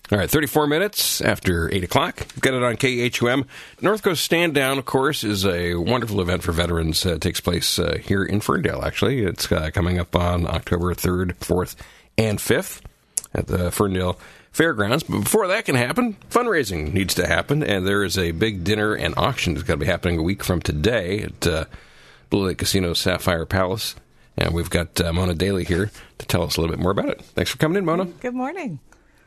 All right, 34 minutes after 8 o'clock. We've got it on KHUM. North Coast Stand Down, of course, is a wonderful event for veterans. It takes place here in Ferndale, actually. It's coming up on October 3rd, 4th, and 5th at the Ferndale Fairgrounds. But before that can happen, fundraising needs to happen, and there is a big dinner and auction that's going to be happening a week from today at Blue Lake Casino Sapphire Palace. And we've got Mona Daly here to tell us a little bit more about it. Thanks for coming in, Mona. Good morning.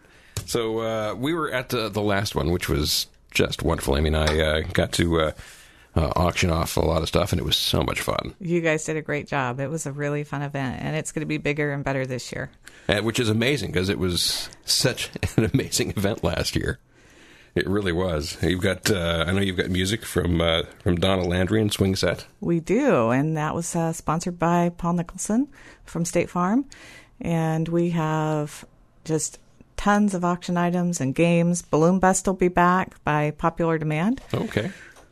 So we were at the last one, which was just wonderful. I mean, I got to auction off a lot of stuff, and it was so much fun. You guys did a great job. It was a really fun event, and it's going to be bigger and better this year. Which is amazing, because it was such an amazing event last year. It really was. You've got, I know you've got music from Donna Landry and Swing Set. We do, and that was sponsored by Paul Nicholson from State Farm. And we have just tons of auction items and games. Balloon Bust will be back by popular demand. Okay.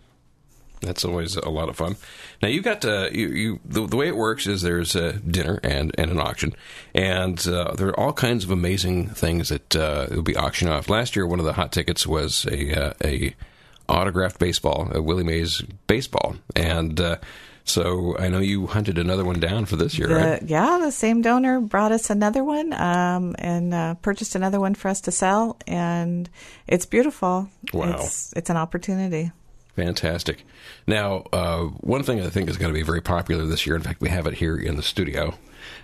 That's always a lot of fun. Now, you got the way it works is there's a dinner and an auction, and there are all kinds of amazing things that will be auctioned off. Last year, one of the hot tickets was a autographed baseball, a Willie Mays baseball, and so I know you hunted another one down for this year, right? Yeah, the same donor brought us another one and purchased another one for us to sell, and it's beautiful. Wow. It's an opportunity. Fantastic. Now, one thing I think is going to be very popular this year, in fact, we have it here in the studio,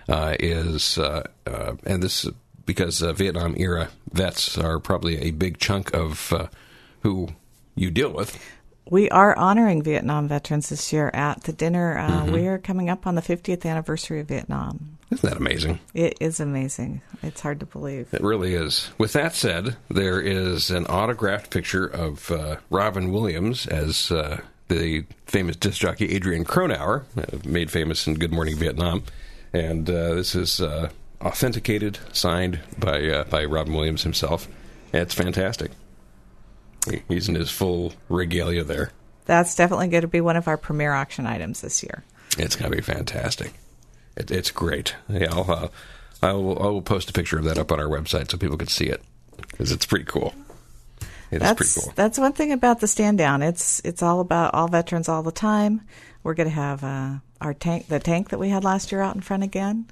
is, and this because Vietnam-era vets are probably a big chunk of who you deal with. We are honoring Vietnam veterans this year at the dinner. We are coming up on the 50th anniversary of Vietnam. Isn't that amazing? It is amazing. It's hard to believe. It really is. With that said, there is an autographed picture of Robin Williams as the famous disc jockey Adrian Cronauer, made famous in Good Morning Vietnam. And this is authenticated, signed by Robin Williams himself. And it's fantastic. He's in his full regalia there. That's definitely going to be one of our premier auction items this year. It's going to be fantastic. It's great. Yeah, I will post a picture of that up on our website so people can see it, because it's pretty cool. It's pretty cool. That's one thing about the stand down. It's all about all veterans all the time. We're going to have the tank that we had last year out in front again,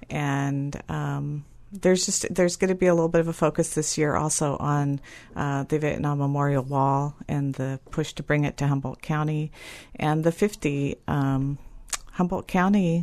and there's going to be a little bit of a focus this year also on the Vietnam Memorial Wall and the push to bring it to Humboldt County, and the 50 Humboldt County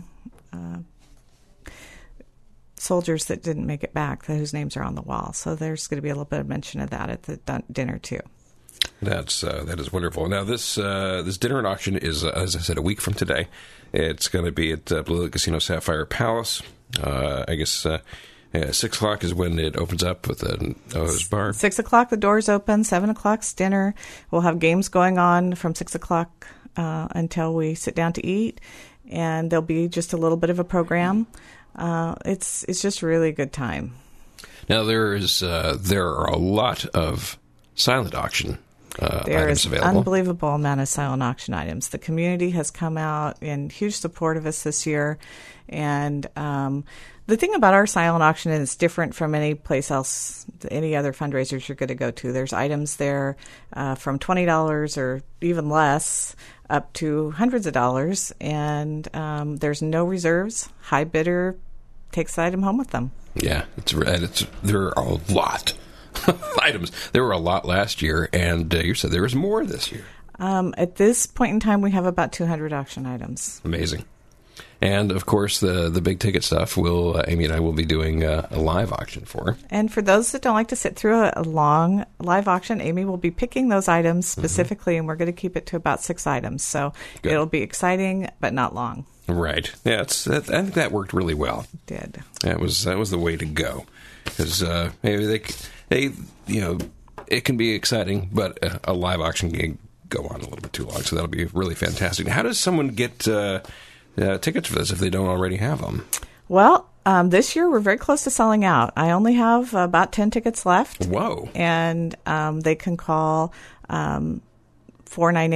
soldiers that didn't make it back, whose names are on the wall. So there's going to be a little bit of mention of that at the dinner too. That is wonderful. Now this dinner and auction is, as I said, a week from today. It's going to be at Blue Lake Casino Sapphire Palace. I guess 6 o'clock is when it opens up with the bar. 6 o'clock the doors open. 7 o'clock's dinner. We'll have games going on from 6 o'clock until we sit down to eat. And there'll be just a little bit of a program. It's just a really good time. Now there are a lot of silent auction items available. There is an unbelievable amount of silent auction items. The community has come out in huge support of us this year, and the thing about our silent auction is it's different from any place else, any other fundraisers you're going to go to. There's items there from $20 or even less up to hundreds of dollars, and there's no reserves. High bidder takes the item home with them. Yeah, there are a lot of items. There were a lot last year, and you said there was more this year. At this point in time, we have about 200 auction items. Amazing. And, of course, the big ticket stuff, Amy and I will be doing a live auction for. And for those that don't like to sit through a long live auction, Amy will be picking those items specifically, and we're going to keep it to about 6 items. So Good. It'll be exciting, but not long. Right. Yeah, I think that worked really well. It did. That was the way to go. Because maybe it can be exciting, but a live auction can go on a little bit too long, so that'll be really fantastic. How does someone get tickets for this if they don't already have them? Well, this year we're very close to selling out. I only have about 10 tickets left. Whoa. And they can call 498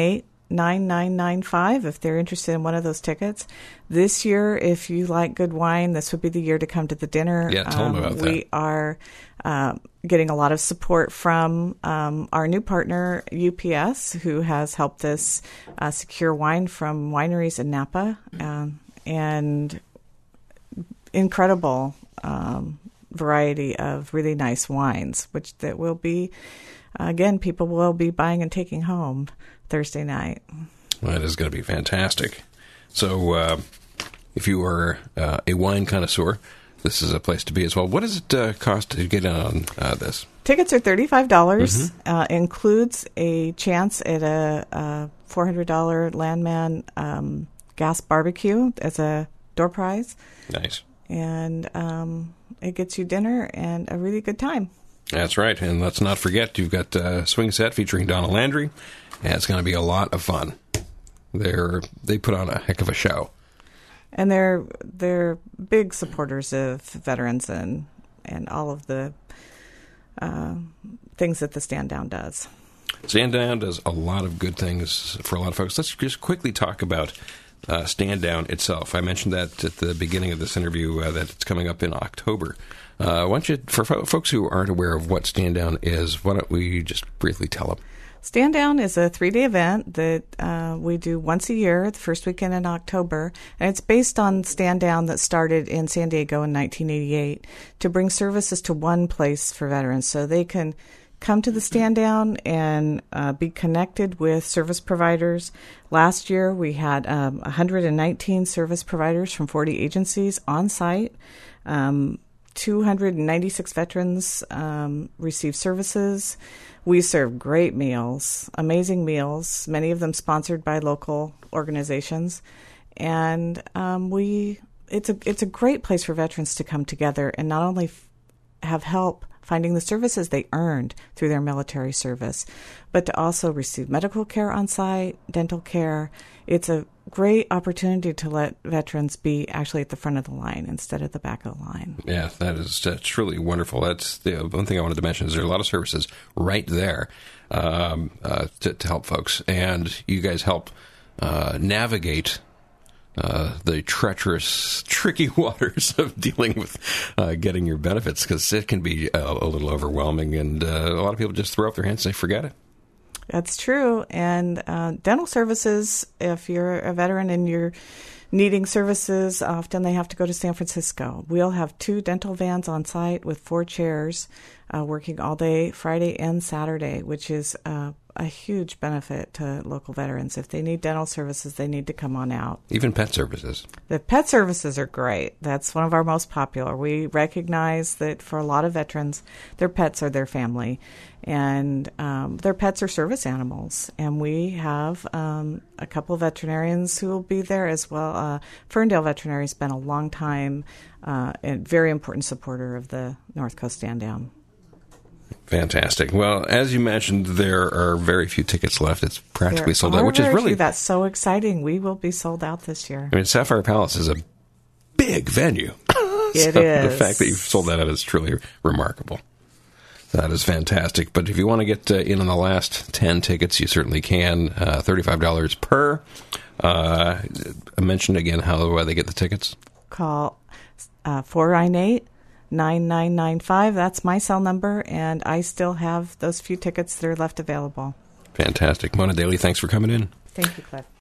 $99.95 if they're interested in one of those tickets. This year, if you like good wine, this would be the year to come to the dinner. Yeah, tell them about that. We are getting a lot of support from our new partner, UPS, who has helped us secure wine from wineries in Napa, and incredible variety of really nice wines, which that will be, again, people will be buying and taking home Thursday night. Well, that is going to be fantastic. So if you are a wine connoisseur, this is a place to be as well. What does it cost to get in on this? Tickets are $35. Includes a chance at a $400 Landman gas barbecue as a door prize. Nice. And it gets you dinner and a really good time. That's right. And let's not forget, you've got Swing Set featuring Donna Landry. And it's going to be a lot of fun. They put on a heck of a show. And they're big supporters of veterans and all of the things that the Stand Down does. Stand Down does a lot of good things for a lot of folks. Let's just quickly talk about Stand Down itself. I mentioned that at the beginning of this interview, that it's coming up in October. Why don't you, for folks who aren't aware of what Stand Down is, why don't we just briefly tell them? Stand Down is a 3-day event that we do once a year, the first weekend in October, and it's based on Stand Down that started in San Diego in 1988 to bring services to one place for veterans so they can come to the Stand Down and be connected with service providers. Last year, we had 119 service providers from 40 agencies on site. 296 veterans receive services. We serve great meals, amazing meals, many of them sponsored by local organizations. And it's a great place for veterans to come together and not only have help finding the services they earned through their military service, but to also receive medical care on site, dental care. It's a great opportunity to let veterans be actually at the front of the line instead of the back of the line. Yeah, that's truly wonderful. That's the one thing I wanted to mention is there are a lot of services right there to help folks, and you guys help navigate the treacherous, tricky waters of dealing with getting your benefits, because it can be a little overwhelming, and a lot of people just throw up their hands and say, forget it. That's true. And dental services, if you're a veteran and you're needing services, often they have to go to San Francisco. We'll have 2 dental vans on site with 4 chairs working all day, Friday and Saturday, which is a huge benefit to local veterans. If they need dental services, they need to come on out. Even pet services. The pet services are great. That's one of our most popular. We recognize that for a lot of veterans, their pets are their family, and their pets are service animals. And we have a couple of veterinarians who will be there as well. Ferndale Veterinary has been a long time and very important supporter of the North Coast Stand Down. Fantastic. Well, as you mentioned, there are very few tickets left. It's practically sold out, which is really... That's so exciting. We will be sold out this year. I mean, Sapphire Palace is a big venue. It is. The fact that you've sold that out is truly remarkable. That is fantastic. But if you want to get in on the last 10 tickets, you certainly can. $35 per. I mentioned again how they get the tickets. Call 498-9995. That's my cell number, and I still have those few tickets that are left available. Fantastic. Mona Daly, thanks for coming in. Thank you, Cliff.